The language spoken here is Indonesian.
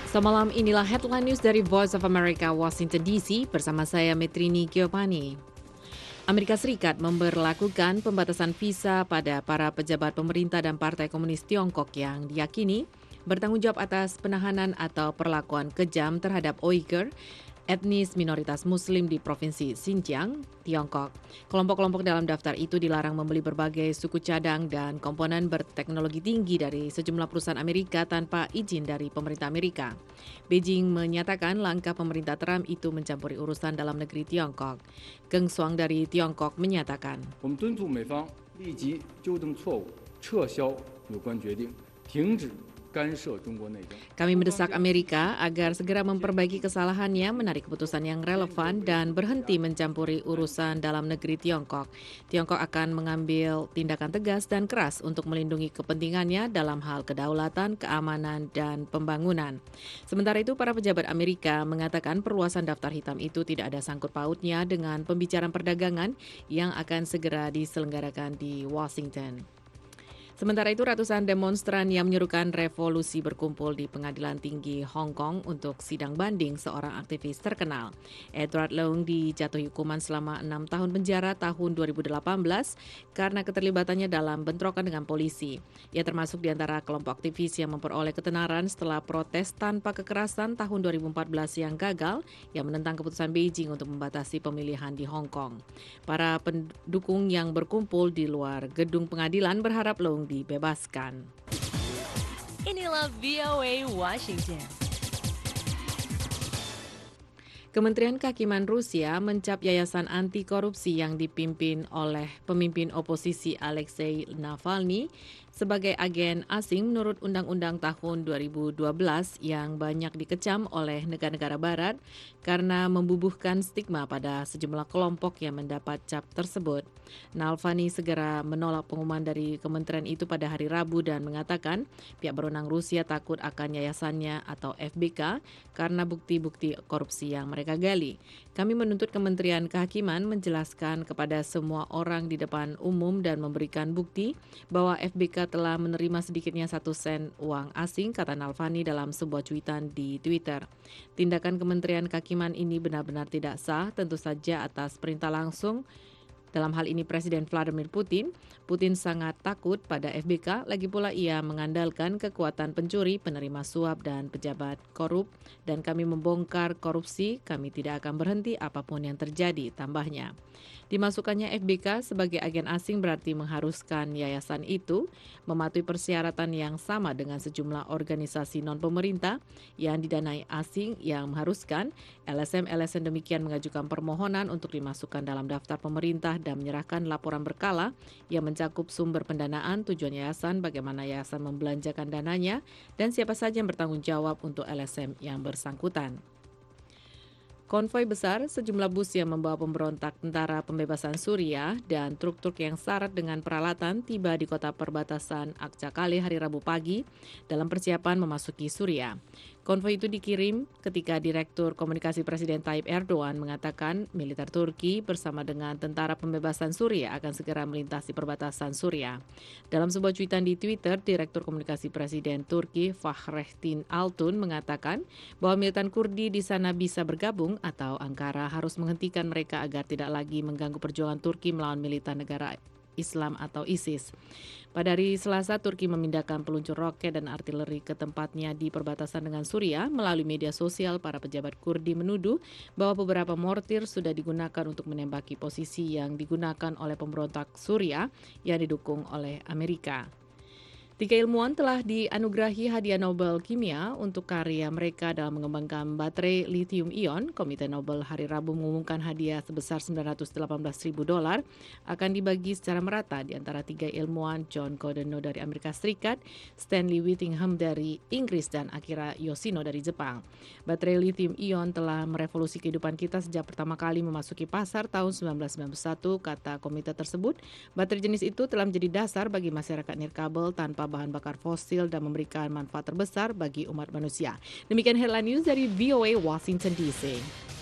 Semalam inilah headline news dari Voice of America Washington DC bersama saya Metrini Giovanni. Amerika Serikat memberlakukan pembatasan visa pada para pejabat pemerintah dan Partai Komunis Tiongkok yang diyakini bertanggung jawab atas penahanan atau perlakuan kejam terhadap Uyghur, etnis minoritas Muslim di Provinsi Xinjiang, Tiongkok. Kelompok-kelompok dalam daftar itu dilarang membeli berbagai suku cadang dan komponen berteknologi tinggi dari sejumlah perusahaan Amerika tanpa izin dari pemerintah Amerika. Beijing menyatakan langkah pemerintah Trump itu mencampuri urusan dalam negeri Tiongkok. Geng Shuang dari Tiongkok menyatakan, 我们敦促美方立即纠正错误，撤销有关决定，停止干涉中国内政。 kami mendesak Amerika agar segera memperbaiki kesalahannya, menarik keputusan yang relevan, dan berhenti mencampuri urusan dalam negeri Tiongkok. Tiongkok akan mengambil tindakan tegas dan keras untuk melindungi kepentingannya dalam hal kedaulatan, keamanan, dan pembangunan. Sementara itu, para pejabat Amerika mengatakan perluasan daftar hitam itu tidak ada sangkut pautnya dengan pembicaraan perdagangan yang akan segera diselenggarakan di Washington. Sementara itu, ratusan demonstran yang menyerukan revolusi berkumpul di Pengadilan Tinggi Hong Kong untuk sidang banding seorang aktivis terkenal. Edward Leung dijatuhi hukuman selama 6 tahun penjara tahun 2018 karena keterlibatannya dalam bentrokan dengan polisi. Ia termasuk di antara kelompok aktivis yang memperoleh ketenaran setelah protes tanpa kekerasan tahun 2014 yang gagal, yang menentang keputusan Beijing untuk membatasi pemilihan di Hong Kong. Para pendukung yang berkumpul di luar gedung pengadilan berharap Leung dibebaskan. Inilah VOA Washington. Kementerian Kehakiman Rusia mencap yayasan anti korupsi yang dipimpin oleh pemimpin oposisi Alexei Navalny sebagai agen asing menurut Undang-Undang tahun 2012 yang banyak dikecam oleh negara-negara barat karena membubuhkan stigma pada sejumlah kelompok yang mendapat cap tersebut. Navalny segera menolak pengumuman dari kementerian itu pada hari Rabu dan mengatakan pihak berwenang Rusia takut akan yayasannya atau FBK karena bukti-bukti korupsi yang mereka gali. Kami menuntut Kementerian Kehakiman menjelaskan kepada semua orang di depan umum dan memberikan bukti bahwa FBK telah menerima sedikitnya 1 sen uang asing, kata Navalny dalam sebuah cuitan di Twitter. Tindakan Kementerian Kehakiman ini benar-benar tidak sah, tentu saja atas perintah langsung. Dalam hal ini Presiden Vladimir Putin. Putin sangat takut pada FBK, lagi pula ia mengandalkan kekuatan pencuri, penerima suap, dan pejabat korup. Dan kami membongkar korupsi, kami tidak akan berhenti apapun yang terjadi, tambahnya. Dimasukkannya FBK sebagai agen asing berarti mengharuskan yayasan itu mematuhi persyaratan yang sama dengan sejumlah organisasi non-pemerintah yang didanai asing yang mengharuskan LSM-LSM demikian mengajukan permohonan untuk dimasukkan dalam daftar pemerintah dan menyerahkan laporan berkala yang mencakup sumber pendanaan, tujuan yayasan, bagaimana yayasan membelanjakan dananya, dan siapa saja yang bertanggung jawab untuk LSM yang bersangkutan. Konvoi besar, sejumlah bus yang membawa pemberontak Tentara Pembebasan Suriah dan truk-truk yang syarat dengan peralatan tiba di kota perbatasan Akçakale hari Rabu pagi dalam persiapan memasuki Suriah. Konvoi itu dikirim ketika Direktur Komunikasi Presiden Tayyip Erdogan mengatakan militer Turki bersama dengan Tentara Pembebasan Suriah akan segera melintasi perbatasan Suriah. Dalam sebuah cuitan di Twitter, Direktur Komunikasi Presiden Turki Fahrettin Altun mengatakan bahwa militan Kurdi di sana bisa bergabung atau Ankara harus menghentikan mereka agar tidak lagi mengganggu perjuangan Turki melawan militan negara Islam atau ISIS. Pada hari Selasa, Turki memindahkan peluncur roket dan artileri ke tempatnya di perbatasan dengan Suriah. Melalui media sosial, para pejabat Kurdi menuduh bahwa beberapa mortir sudah digunakan untuk menembaki posisi yang digunakan oleh pemberontak Suriah yang didukung oleh Amerika. 3 ilmuwan telah dianugerahi hadiah Nobel Kimia untuk karya mereka dalam mengembangkan baterai lithium ion. Komite Nobel hari Rabu mengumumkan hadiah sebesar $918.000 akan dibagi secara merata di antara 3 ilmuwan, John Godeno dari Amerika Serikat, Stanley Whittingham dari Inggris, dan Akira Yoshino dari Jepang. Baterai lithium ion telah merevolusi kehidupan kita sejak pertama kali memasuki pasar tahun 1991, kata komite tersebut. Baterai jenis itu telah menjadi dasar bagi masyarakat nirkabel tanpa bahan bakar fosil dan memberikan manfaat terbesar bagi umat manusia. Demikian headline news dari VOA Washington DC.